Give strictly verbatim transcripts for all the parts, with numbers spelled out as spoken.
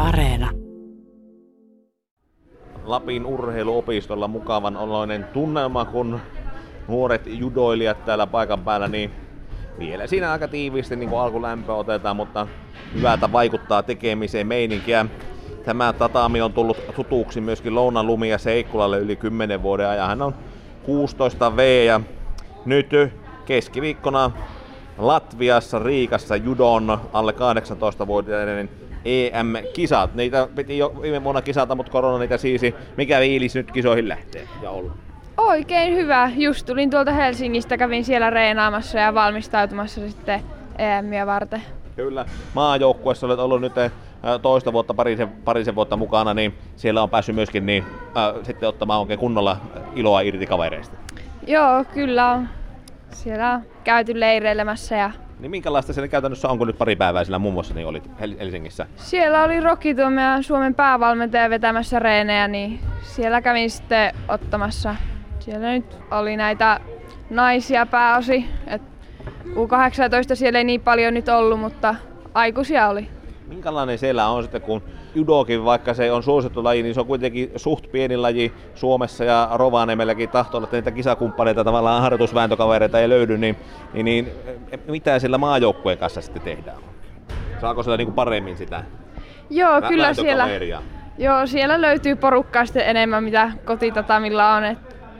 Areena. Lapin urheiluopistolla mukavan oloinen tunnelma, kun nuoret judoilijat täällä paikan päällä, niin vielä siinä aika tiiviisti niin kuin alkulämpö otetaan, mutta hyvältä vaikuttaa tekemiseen meininkiä. Tämä tatami on tullut tutuksi myöskin Lounan Lumi ja Seikkulalle yli kymmenen vuoden ajan. Hän on kuusitoista vuotias ja nyt keskiviikkona Latviassa Riikassa judon alle kahdeksantoistavuotiaiden E M-kisat. Niitä piti jo viime vuonna kisata, mutta korona niitä siisi. Mikä fiilis nyt kisoihin lähtee ja ollut? Oikein hyvä. Just tulin tuolta Helsingistä, kävin siellä reenaamassa ja valmistautumassa sitten E M:iä varten. Kyllä. Maajoukkueessa olet ollut nyt toista vuotta, parisen, parisen vuotta mukana, niin siellä on päässyt myöskin niin, äh, sitten ottamaan oikein kunnolla iloa irti kavereista. Joo, kyllä on. Siellä on käyty leireilemässä ja... Niin minkälaista siellä käytännössä on, kun nyt pari päivää siellä muun muassa niin olit Helsingissä? Siellä oli Roki, tuo meidän Suomen päävalmentaja vetämässä reenejä, niin siellä kävin sitten ottamassa. Siellä nyt oli näitä naisia pääosi. Et U kahdeksantoista siellä ei niin paljon nyt ollut, mutta aikuisia oli. Minkälainen siellä on sitten, kun judokin, vaikka se on suosittu laji, niin se on kuitenkin suht pieni laji Suomessa ja Rovaniemelläkin tahtoo olla, että niitä kisakumppaneita, tavallaan harjoitusvääntökavereita ei löydy, niin, niin, niin mitä sillä maajoukkueen kanssa sitten tehdään? Saako siellä niinku paremmin sitä? Joo, Vä- kyllä siellä, joo, siellä löytyy porukkaa sitten enemmän, mitä kotitatamilla on. Et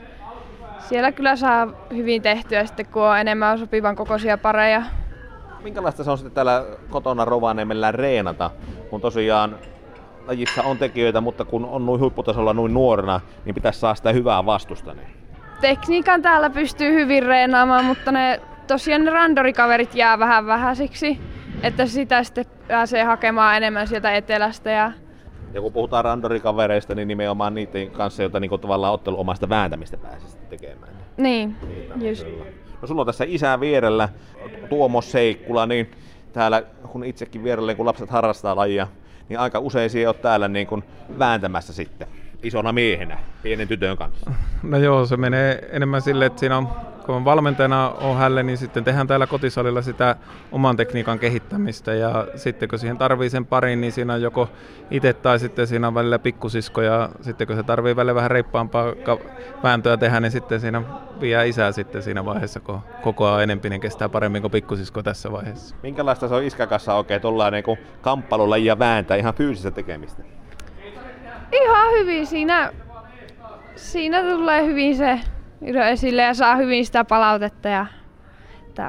siellä kyllä saa hyvin tehtyä sitten, kun on enemmän sopivan kokoisia pareja. Minkälaista se on sitten täällä kotona Rovaniemellä reenata, kun tosiaan lajissa on tekijöitä, mutta kun on noin huipputasolla noin nuorena, niin pitäisi saada sitä hyvää vastusta. Niin. Tekniikan täällä pystyy hyvin reenaamaan, mutta ne tosiaan ne randorikaverit jää vähän vähäisiksi, että sitä sitten pääsee hakemaan enemmän sieltä etelästä. Ja, ja kun puhutaan randorikavereista, niin nimenomaan niiden kanssa, joita niin tavallaan ottelu omasta vääntämistä pääsisi tekemään. Niin, Niitä, just. Kyllä. No sulla on tässä isän vierellä Tuomo Seikkula, niin täällä kun itsekin vierelle, kun lapset harrastaa lajia, niin aika usein siellä olet täällä niin kuin vääntämässä sitten isona miehenä, pienen tytön kanssa. No joo, se menee enemmän silleen, että siinä on, kun valmentajana on hälle, niin sitten tehdään täällä kotisalilla sitä oman tekniikan kehittämistä ja sitten kun siihen tarvii sen parin, niin siinä on joko itse tai sitten siinä on välillä pikkusisko ja sitten kun se tarvii välillä vähän reippaampaa vääntöä tehdä, niin sitten siinä vie isää sitten siinä vaiheessa, kun koko ajan enempi, niin kestää paremmin kuin pikkusisko tässä vaiheessa. Minkälaista se on iskän kanssa oikein tuollainen niin kamppailulajia ja vääntää ihan fyysistä tekemistä? Ihan hyvin. Siinä, siinä tulee hyvin se esille ja saa hyvin sitä palautetta. Ja, että...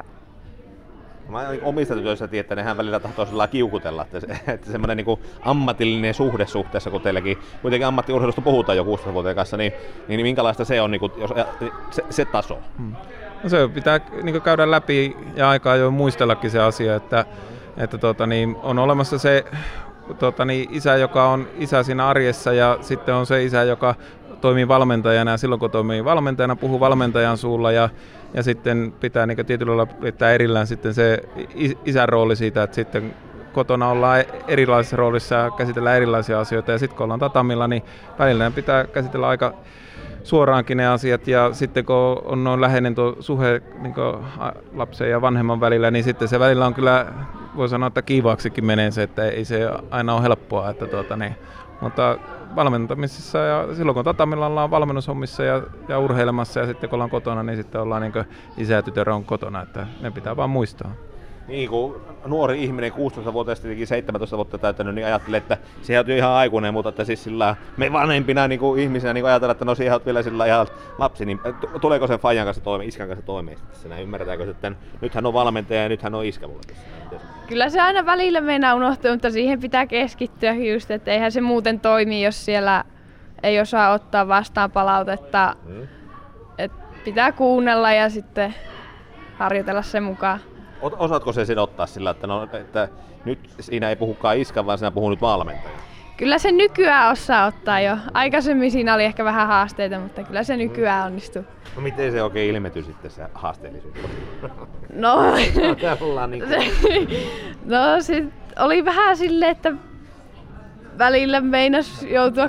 Mä omista tytöistä tiedän, että nehän välillä tahtoo sellainen kiukutella, että, se, että semmoinen niin kuin ammatillinen suhde suhteessa, kun teilläkin kuitenkin ammattiurheilusta puhutaan jo kuusitoista-vuotiaan kanssa, niin, niin minkälaista se on niin kuin, jos, se, se taso? Hmm. No se pitää niin käydä läpi ja aikaa jo muistellakin se asia, että, että tuota, niin on olemassa se tuota, niin isä, joka on isä siinä arjessa ja sitten on se isä, joka toimii valmentajana ja silloin kun toimii valmentajana, puhuu valmentajan suulla ja, ja sitten pitää niin tietyllä lailla pitää erillään sitten se isän rooli siitä, että sitten kotona ollaan erilaisissa roolissa ja käsitellään erilaisia asioita ja sitten kun ollaan tatamilla, niin välillä pitää käsitellä aika suoraankin ne asiat ja sitten kun on noin läheinen tuo suhe niin lapsen ja vanhemman välillä, niin sitten se välillä on kyllä, voi sanoa, että kiivaaksikin menee se, että ei se aina ole helppoa, että tuota, niin, mutta valmentamisessa ja silloin kun tatamilla ollaan valmennushommissa ja, ja urheilemassa ja sitten kun ollaan kotona, niin sitten ollaan niin kuin isä ja tytär on kotona, että ne pitää vaan muistaa. Niin kuin nuori ihminen, kuusitoista-vuotias, tietenkin seitsemäntoista vuotta täyttänyt, niin ajattelee, että se on jo ihan aikuinen, mutta että siis sillä me vanhempina niin kuin ihmisenä niin kuin ajatella, että no siihen olet vielä sillä ihan lapsi, niin tuleeko sen fajan kanssa toimeen, iskän kanssa toimeen tässä, ymmärretäänkö, että nyt hän on valmentaja ja nyt hän on iskä mulle tässä? Kyllä se aina välillä meinaa unohtua, mutta siihen pitää keskittyä just, että eihän se muuten toimi, jos siellä ei osaa ottaa vastaan palautetta. Hmm. Et pitää kuunnella ja sitten harjoitella sen mukaan. Osaatko se siinä ottaa sillä, että, no, että nyt siinä ei puhukaan iskä, vaan siinä puhuu nyt valmentaja? Kyllä se nykyään osaa ottaa jo. Aikaisemmin siinä oli ehkä vähän haasteita, mutta kyllä se nykyään onnistuu. No miten se oikein ilmetyi sitten se haasteellisuus? No, se, no se oli vähän silleen, että välillä meinas joutua,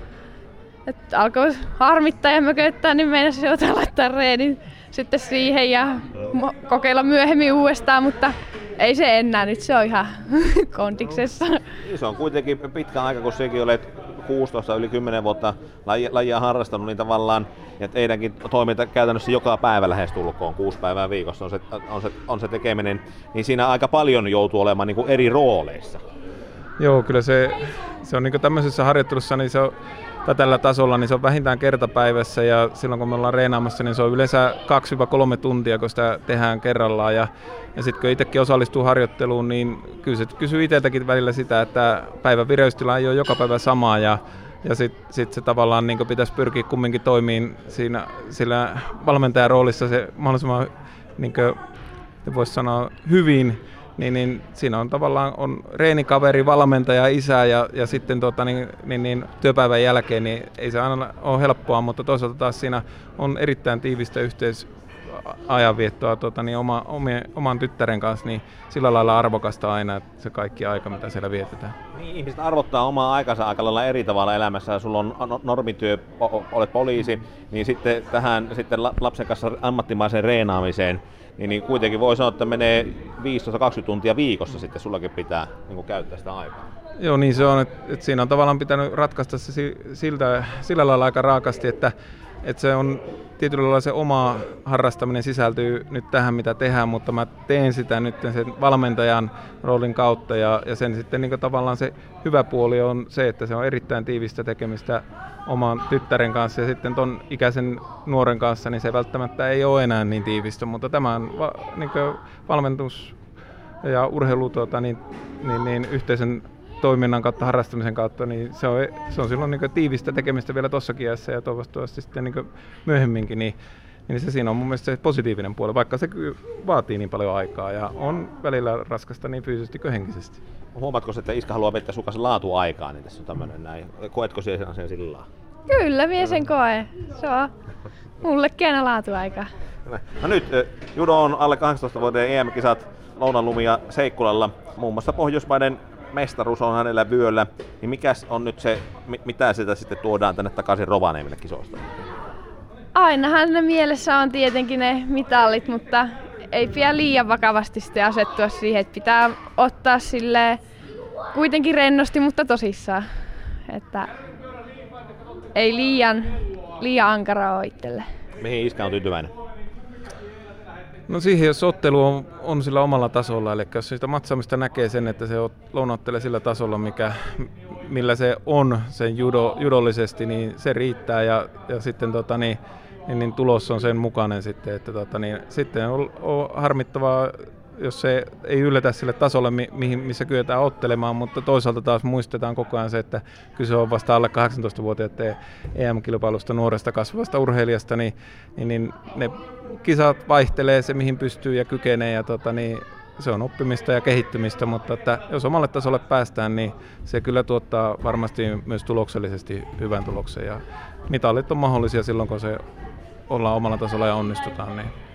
että alkoi harmittaa ja mököttää, niin meinas joutua laittaa reenin sitten siihen ja kokeilla myöhemmin uudestaan, mutta ei se enää, nyt se on ihan kondiksessa. No, se on kuitenkin pitkä aika, kun sekin olet kuusitoista yli kymmenen vuotta lajia, lajia harrastanut, niin tavallaan, ja teidänkin toiminta käytännössä joka päivä lähestulkoon, kuusi päivää viikossa on se, on se, on se tekeminen, niin siinä aika paljon joutuu olemaan niin kuin eri rooleissa. Joo, kyllä se, se on niin kuin tämmöisessä harjoittelussa, niin se on, tai tällä tasolla, niin se on vähintään kertapäivässä, ja silloin kun me ollaan reenaamassa, niin se on yleensä kaksi kolme tuntia, kun sitä tehdään kerrallaan, ja, ja sitten kun itsekin osallistuu harjoitteluun, niin kyllä se kysyy itseltäkin välillä sitä, että päivän vireystila ei ole joka päivä sama, ja, ja sitten sit se tavallaan niin pitäisi pyrkiä kumminkin toimiin siinä, sillä valmentajan roolissa se mahdollisimman, niin voisi sanoa, hyvin. Niin, niin siinä on tavallaan on reenikaveri, valmentaja, isä ja, ja sitten tota, niin, niin, niin, työpäivän jälkeen niin ei se aina ole helppoa, mutta toisaalta taas siinä on erittäin tiivistä yhteisajanviettoa tota, niin oma, omien, oman tyttären kanssa, niin sillä lailla arvokasta aina se kaikki aika, mitä siellä vietetään. Niin, ihmiset arvottaa omaa aikansa aika lailla eri tavalla elämässä. Sulla on normityö, olet poliisi, niin sitten tähän sitten lapsen kanssa ammattimaiseen reenaamiseen, niin, niin kuitenkin voi sanoa, että menee viisitoista kaksikymmentä tuntia viikossa sitten sullakin pitää niin käyttää sitä aikaa. Joo, niin se on, että, että siinä on tavallaan pitänyt ratkaista se siltä, sillä lailla aika raakasti, että, että se on tietyllä lailla se oma harrastaminen sisältyy nyt tähän, mitä tehdään, mutta mä teen sitä nyt sen valmentajan roolin kautta ja, ja sen sitten niin tavallaan se hyvä puoli on se, että se on erittäin tiivistä tekemistä oman tyttären kanssa ja sitten ton ikäisen nuoren kanssa, niin se välttämättä ei ole enää niin tiivistä, mutta tämä on va, niin valmentus ja urheilu tuota, niin, niin, niin yhteisen toiminnan kautta, harrastamisen kautta, niin se on, se on silloin niin tiivistä tekemistä vielä tossakin iässä ja toivottavasti sitten niin myöhemminkin, niin, niin se siinä on mun mielestä se positiivinen puoli, vaikka se vaatii niin paljon aikaa ja on välillä raskasta niin fyysisesti kuin henkisesti. Huomaatko, että iskä haluaa vetää sun kanssa laatuaikaa, niin tässä on tämmöinen näin. Koetko siellä sen sillä lailla? Kyllä, mie sen koen. Se on mullekin aina laatuaikaa. No nyt, judo on alle kahdeksantoistavuotiaan E M-kisat Lounanlumi ja Seikkulalla. Muun muassa Pohjoismaiden mestaruus on hänellä vyöllä. Niin mikäs on nyt se, mitä sitä sitten tuodaan tänne takaisin Rovaniemelle kisoista? Ainahan ne mielessä on tietenkin ne mitallit, mutta ei pidä liian vakavasti sitten asettua siihen, että pitää ottaa silleen kuitenkin rennosti, mutta tosissaan. Että ei liian, liian ankara ole itselle. Mihin iskä on tyytyväinen? No siihen, jos ottelu on, on sillä omalla tasolla, eli jos sitä matsaamista näkee sen, että se lounattelee sillä tasolla, mikä, millä se on sen judo, judollisesti, niin se riittää ja, ja sitten tota, niin, niin, niin tulos on sen mukainen sitten, että tota, niin, sitten on, on harmittavaa, jos se ei yllätä sille tasolle, mihin, missä kyetään ottelemaan, mutta toisaalta taas muistetaan koko ajan se, että kyse on vasta alle kahdeksantoistavuotiaiden E M-kilpailusta nuoresta kasvavasta urheilijasta, niin, niin, niin ne kisat vaihtelee se, mihin pystyy ja kykenee, ja tota, niin se on oppimista ja kehittymistä, mutta että jos omalle tasolle päästään, niin se kyllä tuottaa varmasti myös tuloksellisesti hyvän tuloksen, ja mitallit on mahdollisia silloin, kun se ollaan omalla tasolla ja onnistutaan. Niin